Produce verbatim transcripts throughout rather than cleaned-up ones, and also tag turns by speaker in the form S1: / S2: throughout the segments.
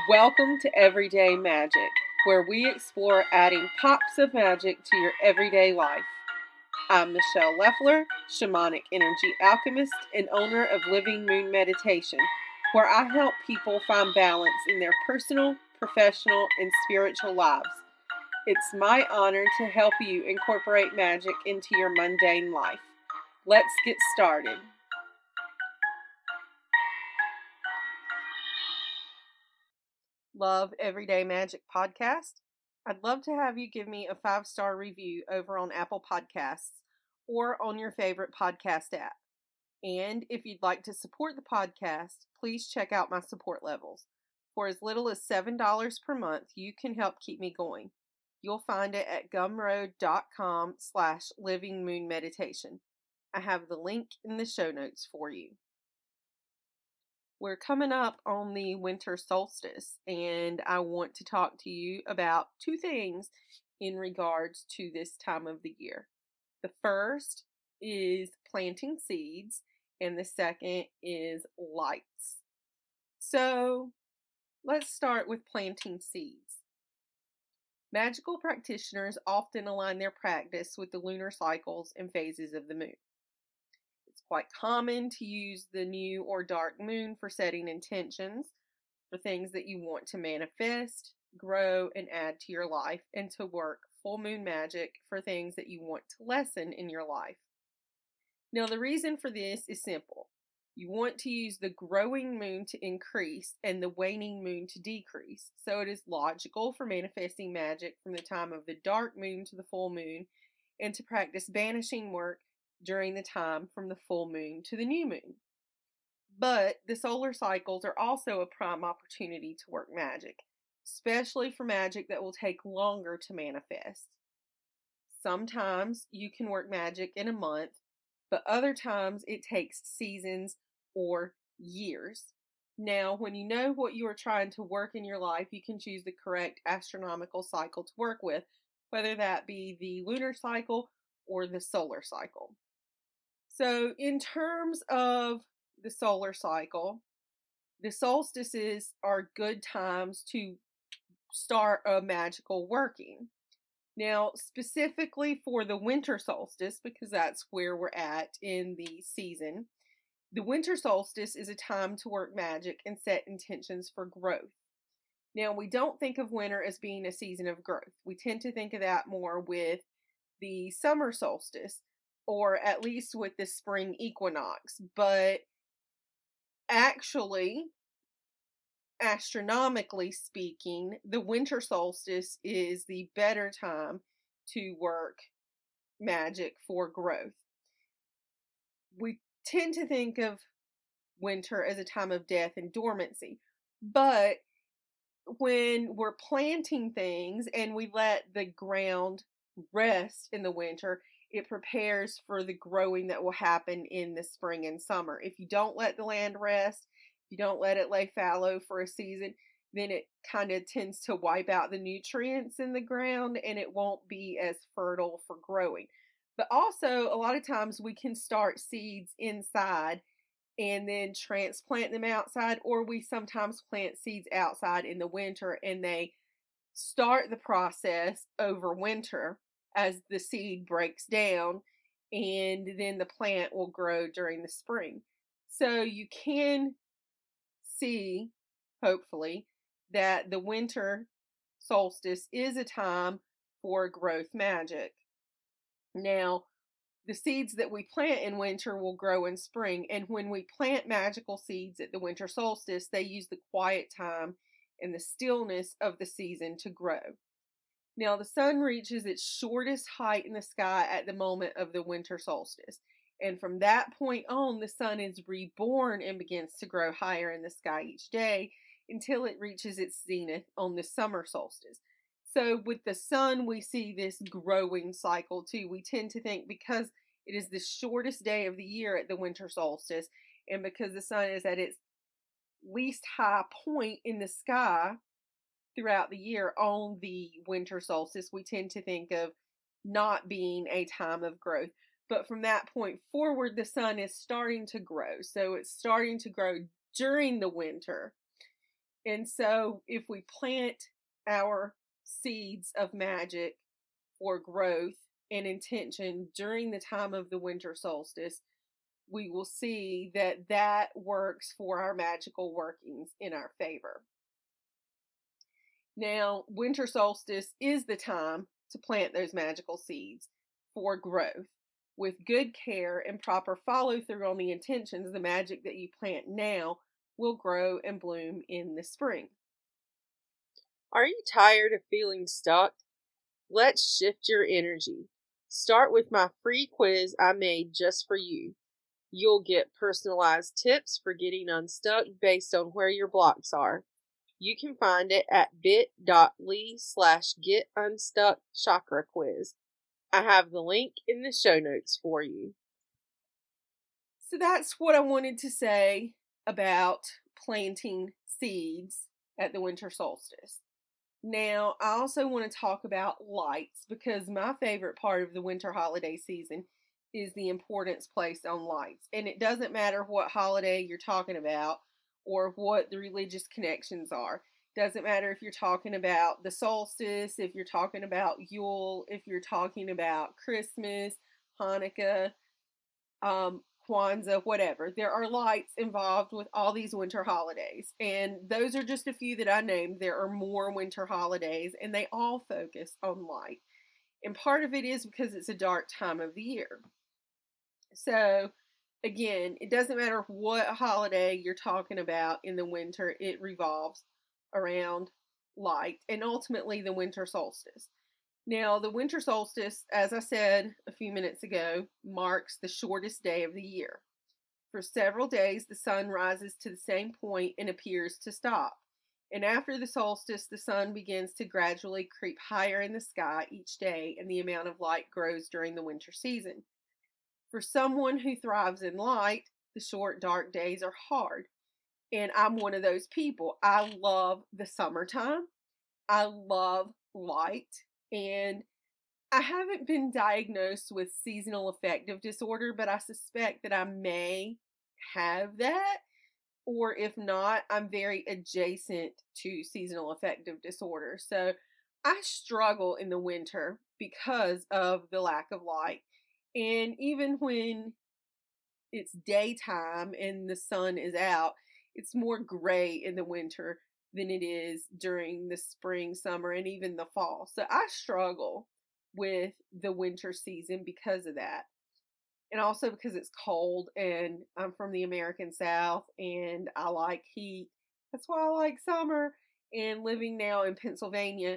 S1: Welcome to Everyday Magic, where we explore adding pops of magic to your everyday life. I'm Michelle Leffler, shamanic energy alchemist and owner of Living Moon Meditation, where I help people find balance in their personal, professional, and spiritual lives. It's my honor to help you incorporate magic into your mundane life. Let's get started. Love Everyday Magic podcast? I'd love to have you give me a five-star review over on Apple Podcasts or on your favorite podcast app. And if you'd like to support the podcast, please check out my support levels. For as little as seven dollars per month, you can help keep me going. You'll find it at gumroad.com slash living moon meditation. I have the link in the show notes for you. We're coming up on the winter solstice, and I want to talk to you about two things in regards to this time of the year. The first is planting seeds, and the second is lights. So let's start with planting seeds. Magical practitioners often align their practice with the lunar cycles and phases of the moon. It's quite common to use the new or dark moon for setting intentions for things that you want to manifest, grow, and add to your life, and to work full moon magic for things that you want to lessen in your life. Now, the reason for this is simple. You want to use the growing moon to increase and the waning moon to decrease. So it is logical for manifesting magic from the time of the dark moon to the full moon, and to practice banishing work during the time from the full moon to the new moon. But the solar cycles are also a prime opportunity to work magic, especially for magic that will take longer to manifest. Sometimes you can work magic in a month, but other times it takes seasons or years. Now, when you know what you are trying to work in your life, you can choose the correct astronomical cycle to work with, whether that be the lunar cycle or the solar cycle. So in terms of the solar cycle, the solstices are good times to start a magical working. Now, specifically for the winter solstice, because that's where we're at in the season, the winter solstice is a time to work magic and set intentions for growth. Now, we don't think of winter as being a season of growth. We tend to think of that more with the summer solstice, or at least with the spring equinox. But actually, astronomically speaking, the winter solstice is the better time to work magic for growth. We tend to think of winter as a time of death and dormancy, but when we're planting things and we let the ground rest in the winter, it prepares for the growing that will happen in the spring and summer. If you don't let the land rest, if you don't let it lay fallow for a season, then it kind of tends to wipe out the nutrients in the ground and it won't be as fertile for growing. But also, a lot of times we can start seeds inside and then transplant them outside, or we sometimes plant seeds outside in the winter and they start the process over winter as the seed breaks down, and then the plant will grow during the spring. So you can see, hopefully, that the winter solstice is a time for growth magic. Now, the seeds that we plant in winter will grow in spring, and when we plant magical seeds at the winter solstice, they use the quiet time and the stillness of the season to grow. Now, the sun reaches its shortest height in the sky at the moment of the winter solstice. And from that point on, the sun is reborn and begins to grow higher in the sky each day until it reaches its zenith on the summer solstice. So with the sun, we see this growing cycle too. We tend to think because it is the shortest day of the year at the winter solstice, and because the sun is at its least high point in the sky throughout the year on the winter solstice, we tend to think of not being a time of growth. But from that point forward, the sun is starting to grow. So it's starting to grow during the winter. And so if we plant our seeds of magic for growth and intention during the time of the winter solstice, we will see that that works for our magical workings in our favor. Now, winter solstice is the time to plant those magical seeds for growth. With good care and proper follow through on the intentions, the magic that you plant now will grow and bloom in the spring.
S2: Are you tired of feeling stuck? Let's shift your energy. Start with my free quiz I made just for you. You'll get personalized tips for getting unstuck based on where your blocks are. You can find it at bit.ly slash get unstuck chakra quiz. I have the link in the show notes for you.
S1: So that's what I wanted to say about planting seeds at the winter solstice. Now, I also want to talk about lights, because my favorite part of the winter holiday season is the importance placed on lights. And it doesn't matter what holiday you're talking about or what the religious connections are. Doesn't matter if you're talking about the solstice, if you're talking about Yule, if you're talking about Christmas, Hanukkah, um, Kwanzaa, whatever. There are lights involved with all these winter holidays. And those are just a few that I named. There are more winter holidays, and they all focus on light. And part of it is because it's a dark time of the year. So, again, it doesn't matter what holiday you're talking about in the winter, it revolves around light and ultimately the winter solstice. Now, the winter solstice, as I said a few minutes ago, marks the shortest day of the year. For several days, the sun rises to the same point and appears to stop. And after the solstice, the sun begins to gradually creep higher in the sky each day, and the amount of light grows during the winter season. For someone who thrives in light, the short, dark days are hard. And I'm one of those people. I love the summertime. I love light. And I haven't been diagnosed with seasonal affective disorder, but I suspect that I may have that. Or if not, I'm very adjacent to seasonal affective disorder. So I struggle in the winter because of the lack of light. And even when it's daytime and the sun is out, it's more gray in the winter than it is during the spring, summer, and even the fall. So I struggle with the winter season because of that. And also because it's cold, and I'm from the American South and I like heat. That's why I like summer. And living now in Pennsylvania,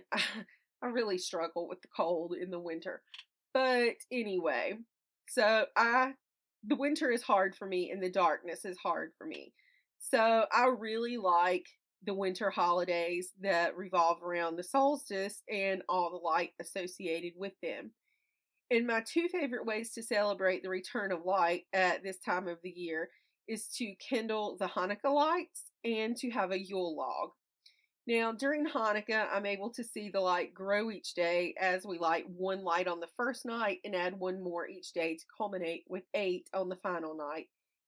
S1: I really struggle with the cold in the winter. But anyway, so I, the winter is hard for me and the darkness is hard for me. So I really like the winter holidays that revolve around the solstice and all the light associated with them. And my two favorite ways to celebrate the return of light at this time of the year is to kindle the Hanukkah lights and to have a Yule log. Now, during Hanukkah, I'm able to see the light grow each day as we light one light on the first night and add one more each day to culminate with eight on the final night.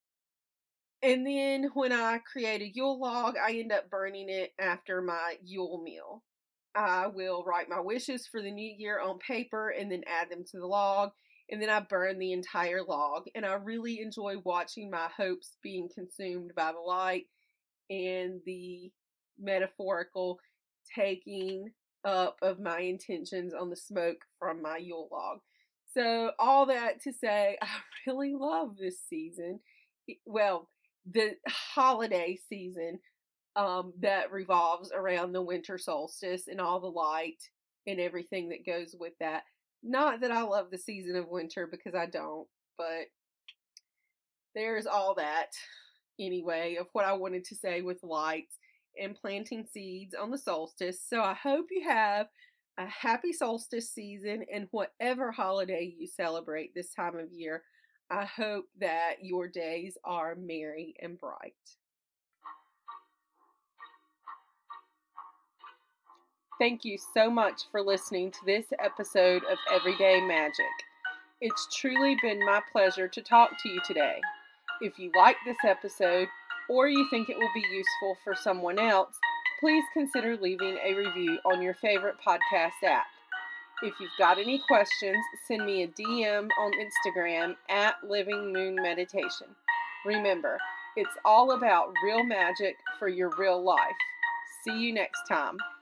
S1: And then when I create a Yule log, I end up burning it after my Yule meal. I will write my wishes for the new year on paper and then add them to the log. And then I burn the entire log. And I really enjoy watching my hopes being consumed by the light and the metaphorical taking up of my intentions on the smoke from my Yule log. So all that to say, I really love this season. Well, the holiday season um, that revolves around the winter solstice and all the light and everything that goes with that. Not that I love the season of winter, because I don't, but there's all that anyway of what I wanted to say with lights and planting seeds on the solstice. So I hope you have a happy solstice season, and whatever holiday you celebrate this time of year, I hope that your days are merry and bright. Thank you so much for listening to this episode of Everyday Magic. It's truly been my pleasure to talk to you today. If you like this episode, or you think it will be useful for someone else, please consider leaving a review on your favorite podcast app. If you've got any questions, send me a D M on Instagram at Living Moon Meditation. Remember, it's all about real magic for your real life. See you next time.